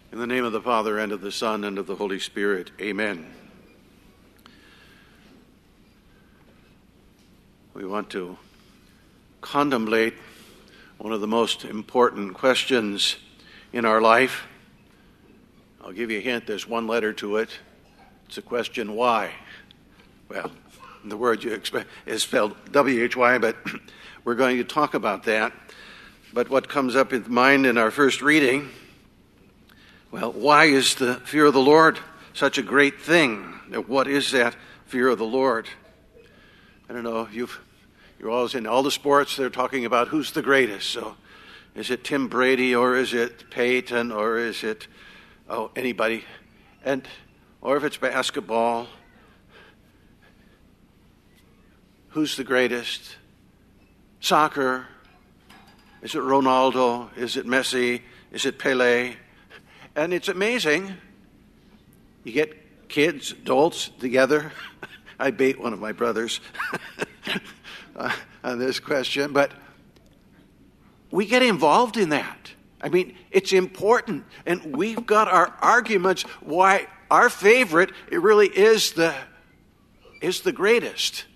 In the name of the Father, and of the Son, and of the Holy Spirit. Amen. We want to contemplate one of the most important questions in our life. I'll give you a hint. There's one letter to it. It's a question, why? Well, the word you expect is spelled W-H-Y, but we're going to talk about that. But what comes up in mind in our first reading, well, why is the fear of the Lord such a great thing? What is that fear of the Lord? I don't know, you're always in all the sports, they're talking about who's the greatest. So is it Tim Brady, or is it Peyton, or is it, anybody? Or if it's basketball, who's the greatest? Soccer, is it Ronaldo? Is it Messi? Is it Pele? And it's amazing. You get kids, adults together. I bait one of my brothers on this question, but we get involved in that. I mean, it's important, and we've got our arguments why our favorite, it really is the greatest.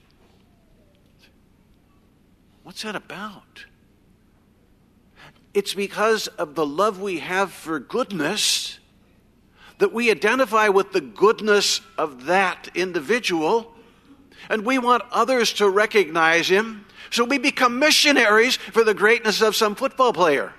What's that about? It's because of the love we have for goodness that we identify with the goodness of that individual, and we want others to recognize him, so we become missionaries for the greatness of some football player.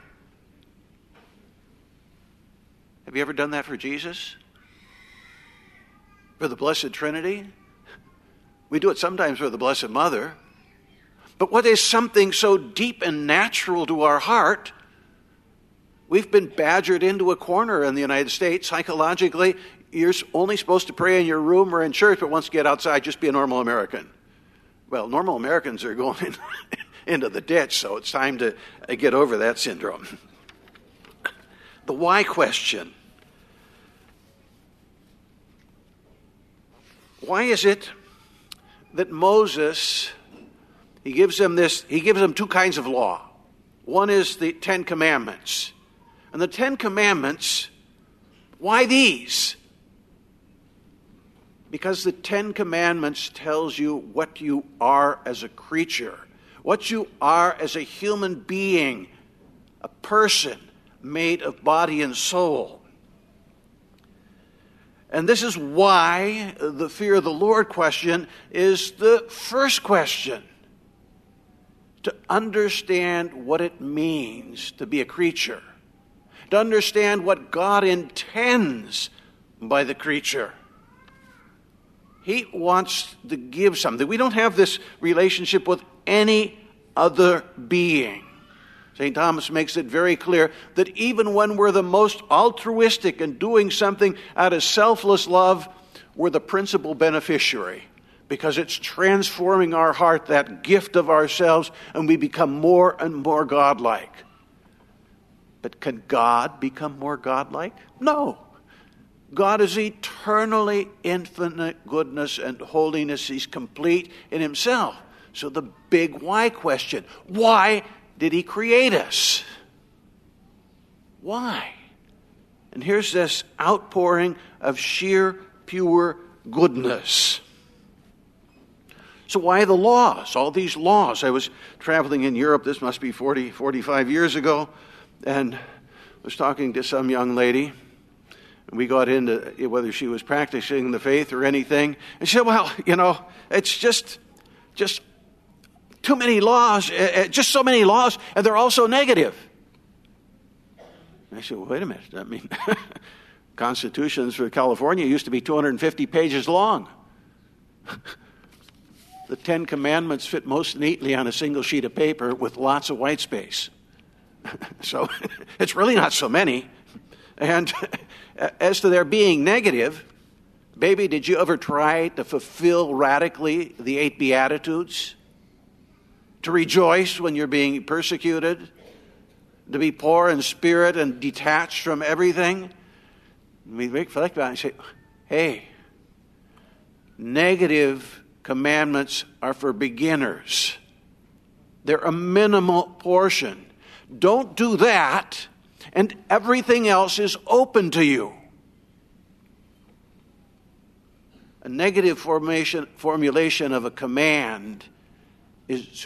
Have you ever done that for Jesus? For the Blessed Trinity? We do it sometimes for the Blessed Mother. But what is something so deep and natural to our heart? We've been badgered into a corner in the United States. Psychologically, you're only supposed to pray in your room or in church, but once you get outside, just be a normal American. Well, normal Americans are going into the ditch, so it's time to get over that syndrome. The why question. Why is it that Moses, he gives them two kinds of law. One is the Ten Commandments. And the Ten Commandments, why these? Because the Ten Commandments tells you what you are as a creature, what you are as a human being, a person made of body and soul. And this is why the fear of the Lord question is the first question. To understand what it means to be a creature. To understand what God intends by the creature. He wants to give something. We don't have this relationship with any other being. St. Thomas makes it very clear that even when we're the most altruistic and doing something out of selfless love, we're the principal beneficiary. Because it's transforming our heart, that gift of ourselves, and we become more and more godlike. But can God become more godlike? No. God is eternally infinite goodness and holiness. He's complete in himself. So the big why question, why did he create us? Why? And here's this outpouring of sheer, pure goodness. So why the laws? All these laws. I was traveling in Europe, this must be 45 years ago, and was talking to some young lady. And we got into whether she was practicing the faith or anything. And she said, well, it's just too many laws, just so many laws, and they're all so negative. And I said, well, wait a minute. I mean, constitutions for California used to be 250 pages long. The Ten Commandments fit most neatly on a single sheet of paper with lots of white space. So it's really not so many. And as to their being negative, baby, did you ever try to fulfill radically the 8 Beatitudes? To rejoice when you're being persecuted? To be poor in spirit and detached from everything? We reflect about it and say, hey, negative commandments are for beginners. They're a minimal portion. Don't do that, and everything else is open to you. A negative formulation of a command is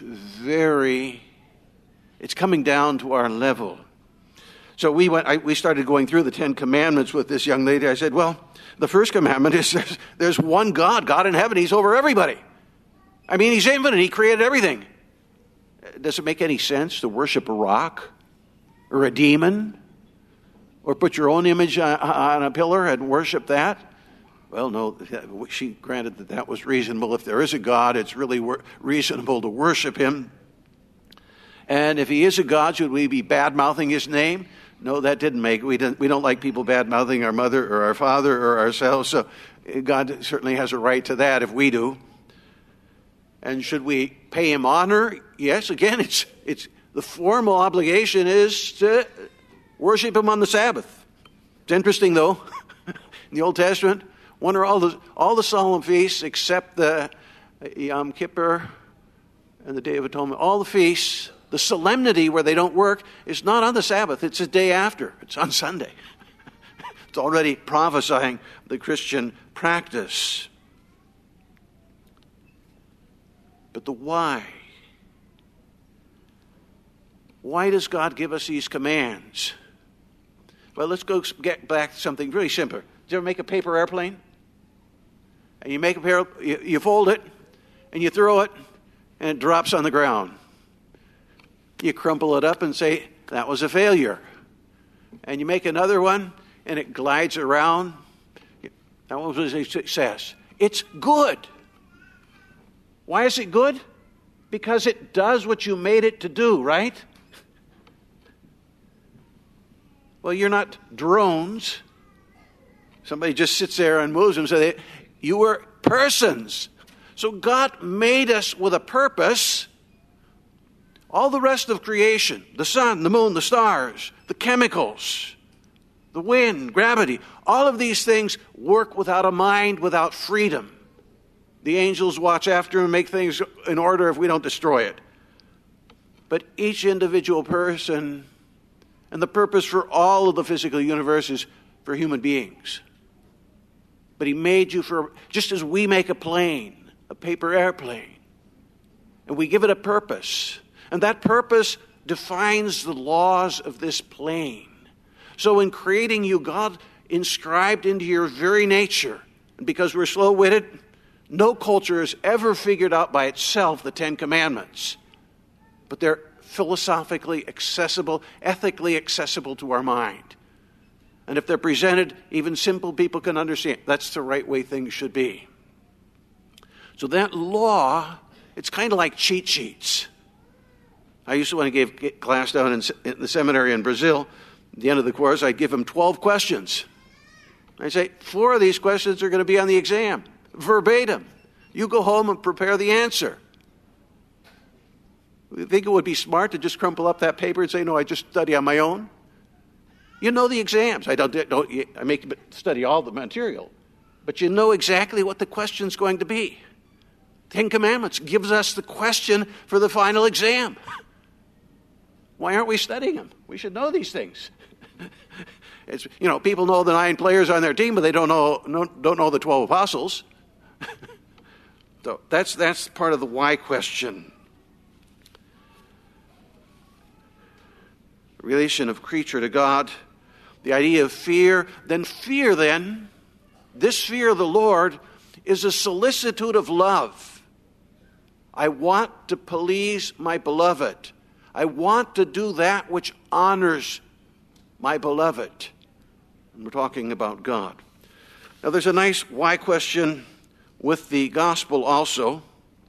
it's coming down to our level. So we started going through the 10 Commandments with this young lady. I said, well, the first commandment is there's one God, God in heaven. He's over everybody. I mean, He's infinite. He created everything. Does it make any sense to worship a rock or a demon or put your own image on a pillar and worship that? Well, no, she granted that was reasonable. If there is a God, it's really reasonable to worship Him. And if He is a God, should we be bad-mouthing His name? No, that didn't make it. We don't like people bad-mouthing our mother or our father or ourselves, so God certainly has a right to that if we do. And should we pay Him honor? Yes, again, it's the formal obligation is to worship Him on the Sabbath. It's interesting, though, in the Old Testament, when are all the solemn feasts except the Yom Kippur and the Day of Atonement, all the feasts, the solemnity where they don't work is not on the Sabbath. It's a day after. It's on Sunday. It's already prophesying the Christian practice. But the why? Why does God give us these commands? Well, let's get back to something really simple. Did you ever make a paper airplane? And you fold it, and you throw it, and it drops on the ground. You crumple it up and say, that was a failure. And you make another one, and it glides around. That was a success. It's good. Why is it good? Because it does what you made it to do, right? Well, you're not drones. Somebody just sits there and moves them. So you were persons. So God made us with a purpose. All the rest of creation, the sun, the moon, the stars, the chemicals, the wind, gravity, all of these things work without a mind, without freedom. The angels watch after and make things in order if we don't destroy it. But each individual person, and the purpose for all of the physical universe is for human beings. But He made you just as we make a plane, a paper airplane, and we give it a purpose. And that purpose defines the laws of this plane. So in creating you, God inscribed into your very nature. And because we're slow-witted, no culture has ever figured out by itself the 10 Commandments. But they're philosophically accessible, ethically accessible to our mind. And if they're presented, even simple people can understand. That's the right way things should be. So that law, it's kind of like cheat sheets. I used to, when I gave class down in the seminary in Brazil, at the end of the course, I'd give them 12 questions. I'd say, 4 of these questions are going to be on the exam, verbatim. You go home and prepare the answer. You think it would be smart to just crumple up that paper and say, no, I just study on my own? You know the exams. I make you study all the material. But you know exactly what the question's going to be. 10 Commandments gives us the question for the final exam. Why aren't we studying them? We should know these things. People know the 9 players on their team, but they don't know the 12 apostles. So that's part of the why question. Relation of creature to God. The idea of fear. This fear of the Lord is a solicitude of love. I want to please my beloved. I want to do that which honors my beloved. And we're talking about God. Now there's a nice why question with the gospel also.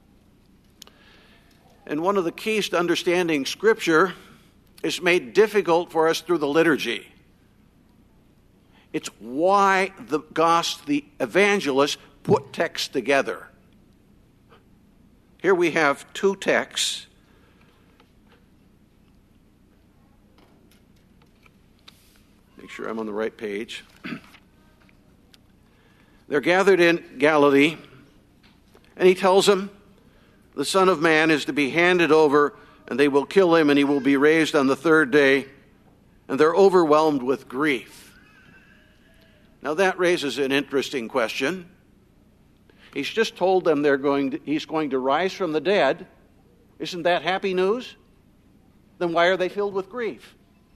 And one of the keys to understanding Scripture is made difficult for us through the liturgy. It's why the evangelists put texts together. Here we have 2 texts. Make sure I'm on the right page. They're gathered in Galilee, and He tells them, the Son of Man is to be handed over, and they will kill Him, and He will be raised on the 3rd day. and they're overwhelmed with grief. Now that raises an interesting question. He's just told them he's going to rise from the dead. Isn't that happy news? Then why are they filled with grief?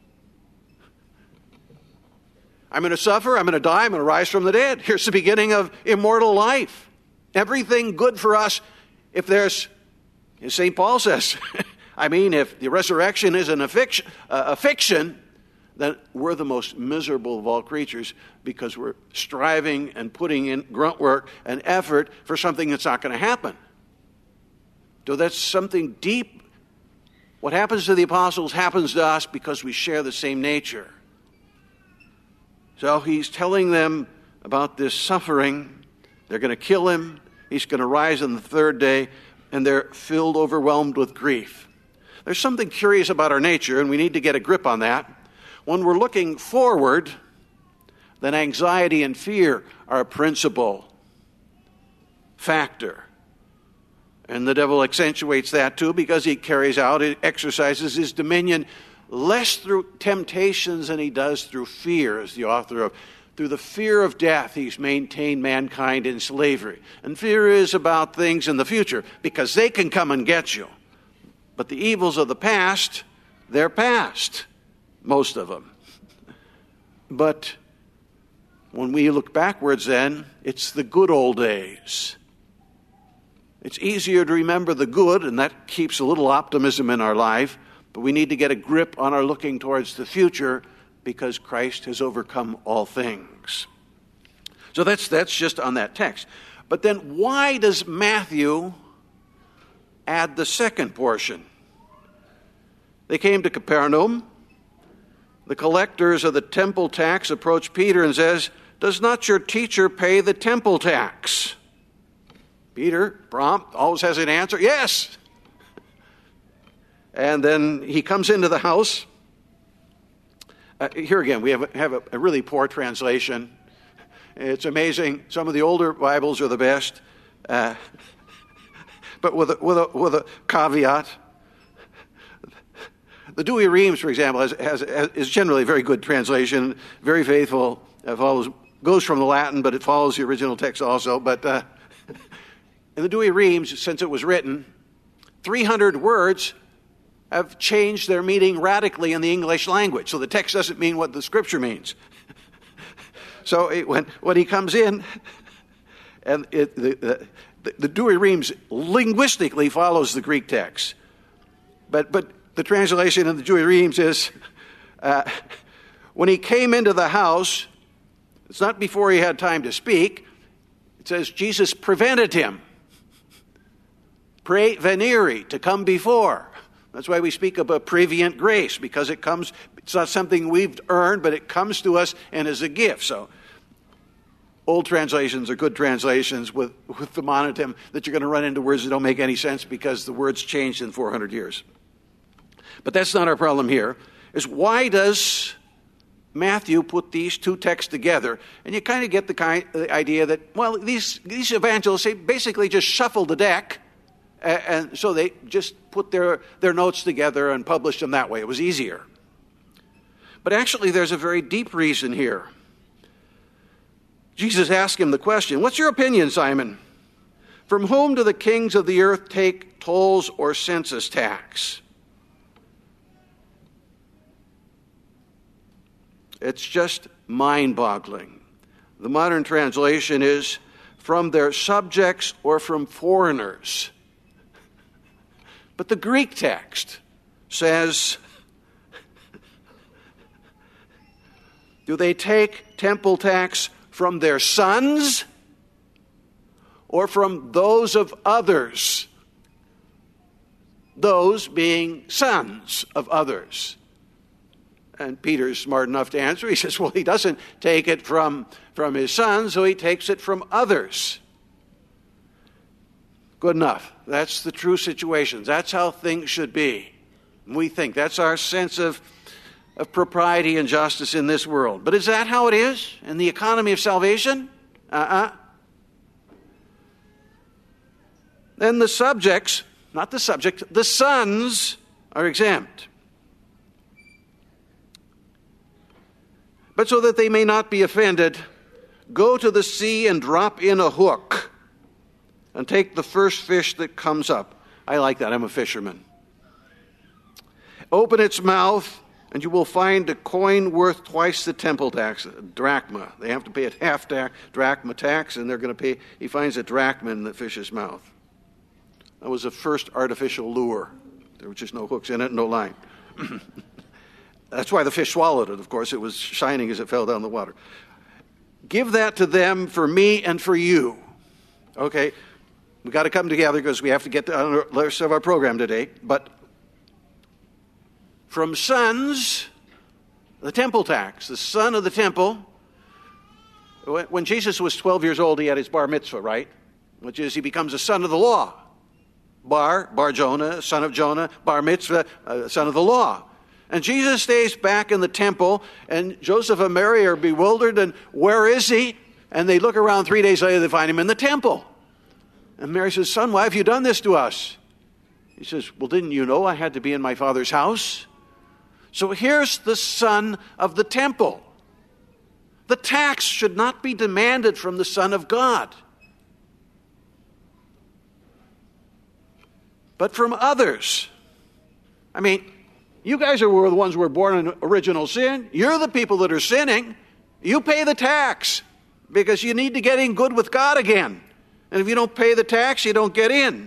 I'm going to suffer, I'm going to die, I'm going to rise from the dead. Here's the beginning of immortal life. Everything good for us, if there's, as St. Paul says, if the resurrection isn't a fiction, then we're the most miserable of all creatures because we're striving and putting in grunt work and effort for something that's not going to happen. So that's something deep. What happens to the apostles happens to us because we share the same nature. So he's telling them about this suffering. They're going to kill him. He's going to rise on the third day, and they're overwhelmed with grief. There's something curious about our nature, and we need to get a grip on that. When we're looking forward, then anxiety and fear are a principal factor. And the devil accentuates that too because he exercises his dominion less through temptations than he does through fear, as the author of. Through the fear of death, he's maintained mankind in slavery. And fear is about things in the future because they can come and get you. But the evils of the past, they're past, most of them. But when we look backwards then, it's the good old days. It's easier to remember the good, and that keeps a little optimism in our life. But we need to get a grip on our looking towards the future because Christ has overcome all things. So that's just on that text. But then why does Matthew add the second portion? They came to Capernaum. The collectors of the temple tax approached Peter and says, "Does not your teacher pay the temple tax?" Peter, prompt, always has an answer, "Yes." And then he comes into the house. Here again, we have a really poor translation. It's amazing. Some of the older Bibles are the best, but with a caveat. The Douay-Rheims, for example, is generally a very good translation, very faithful. Goes from the Latin, but it follows the original text also. But in the Douay-Rheims, since it was written, 300 words have changed their meaning radically in the English language. So the text doesn't mean what the Scripture means. So when he comes in, and the Douay-Rheims linguistically follows the Greek text, but the translation in the Douay-Rheims is, when he came into the house, it's not before he had time to speak. It says Jesus prevented him. Prevenire, to come before. That's why we speak of a prevenient grace, because it's not something we've earned, but it comes to us and is a gift. So old translations are good translations with the mononym that you're going to run into words that don't make any sense because the words changed in 400 years. But that's not our problem here. Is why does Matthew put these two texts together? And you kind of get the idea that, well, these evangelists, they basically just shuffled the deck. And so they just put their notes together and published them that way. It was easier. But actually, there's a very deep reason here. Jesus asked him the question, "What's your opinion, Simon? From whom do the kings of the earth take tolls or census tax?" It's just mind-boggling. The modern translation is, "from their subjects or from foreigners." But the Greek text says, do they take temple tax from their sons or from those of others? Those being sons of others. And Peter's smart enough to answer. He says, well, he doesn't take it from his sons, so he takes it from others. Good enough. That's the true situation. That's how things should be. We think that's our sense of propriety and justice in this world. But is that how it is in the economy of salvation? Then the subjects, not the subject, the sons are exempt. But so that they may not be offended, go to the sea and drop in a hook and take the first fish that comes up. I like that. I'm a fisherman. Open its mouth, and you will find a coin worth twice the temple tax, a drachma. They have to pay a half drachma tax, and they're going to pay. He finds a drachma in the fish's mouth. That was the first artificial lure. There was just no hooks in it, no line. That's why the fish swallowed it, of course. It was shining as it fell down the water. Give that to them for me and for you. Okay, we got to come together because we have to get to the rest of our program today. But from sons, the temple tax, the son of the temple. When Jesus was 12 years old, he had his bar mitzvah, right? Which is he becomes a son of the law. Bar Jonah, son of Jonah, bar mitzvah, son of the law. And Jesus stays back in the temple, and Joseph and Mary are bewildered, and where is he? And they look around 3 days later, they find him in the temple. And Mary says, son, why have you done this to us? He says, well, didn't you know I had to be in my Father's house? So here's the son of the temple. The tax should not be demanded from the Son of God, but from others. I mean, you guys are the ones who were born in original sin. You're the people that are sinning. You pay the tax because you need to get in good with God again. And if you don't pay the tax, you don't get in.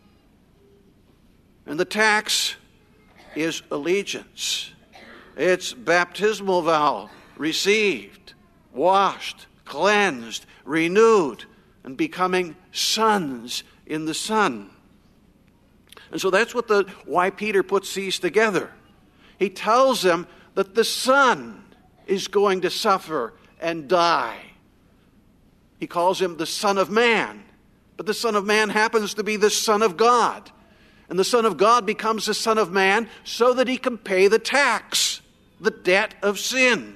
And the tax is allegiance. It's baptismal vow, received, washed, cleansed, renewed, and becoming sons in the Son. And so that's why Peter puts these together. He tells them that the Son is going to suffer and die. He calls him the Son of Man. But the Son of Man happens to be the Son of God. And the Son of God becomes the Son of Man so that he can pay the tax, the debt of sin.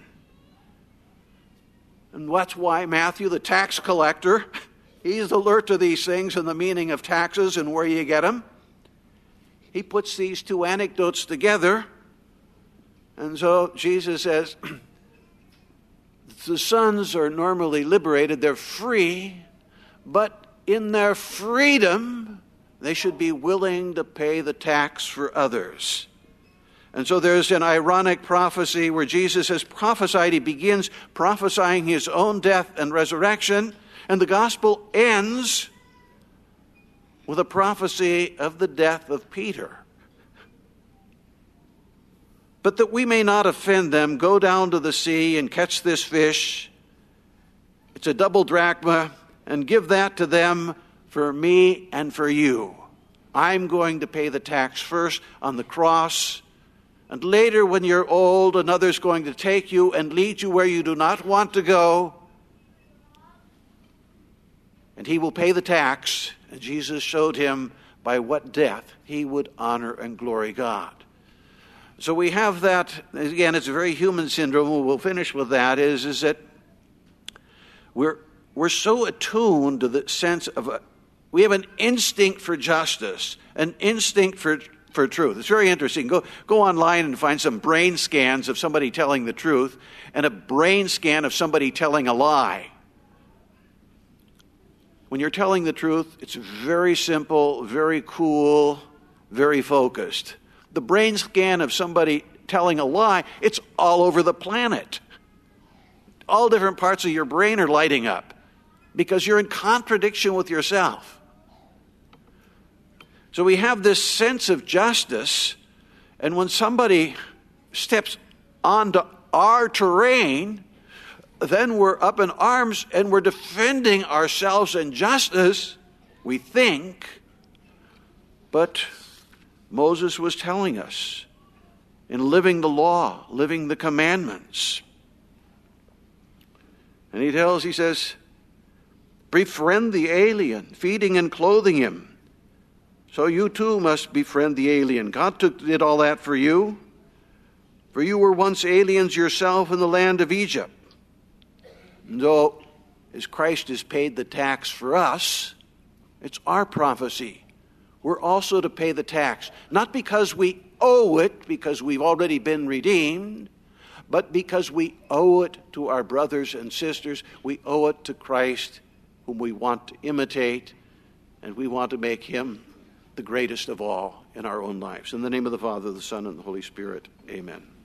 And that's why Matthew, the tax collector, he's alert to these things and the meaning of taxes and where you get them. He puts these two anecdotes together. And so Jesus says, the sons are normally liberated, they're free, but in their freedom, they should be willing to pay the tax for others. And so there's an ironic prophecy where Jesus has prophesied, he begins prophesying his own death and resurrection, and the gospel ends with a prophecy of the death of Peter. But that we may not offend them, go down to the sea and catch this fish. It's a double drachma, and give that to them for me and for you. I'm going to pay the tax first on the cross, and later when you're old, another's going to take you and lead you where you do not want to go, and he will pay the tax. And Jesus showed him by what death he would honor and glory God. So we have that, again, it's a very human syndrome. We'll finish with that, is that we're so attuned to the sense of, we have an instinct for justice, an instinct for truth. It's very interesting. Go online and find some brain scans of somebody telling the truth and a brain scan of somebody telling a lie. When you're telling the truth, it's very simple, very cool, very focused. The brain scan of somebody telling a lie, it's all over the planet. All different parts of your brain are lighting up because you're in contradiction with yourself. So we have this sense of justice, and when somebody steps onto our terrain, then we're up in arms and we're defending ourselves in justice, we think. But Moses was telling us in living the law, living the commandments. And he says, befriend the alien, feeding and clothing him. So you too must befriend the alien. God did all that for you. For you were once aliens yourself in the land of Egypt. And though, as Christ has paid the tax for us, it's our prophecy. We're also to pay the tax, not because we owe it, because we've already been redeemed, but because we owe it to our brothers and sisters. We owe it to Christ, whom we want to imitate, and we want to make him the greatest of all in our own lives. In the name of the Father, the Son, and the Holy Spirit, amen.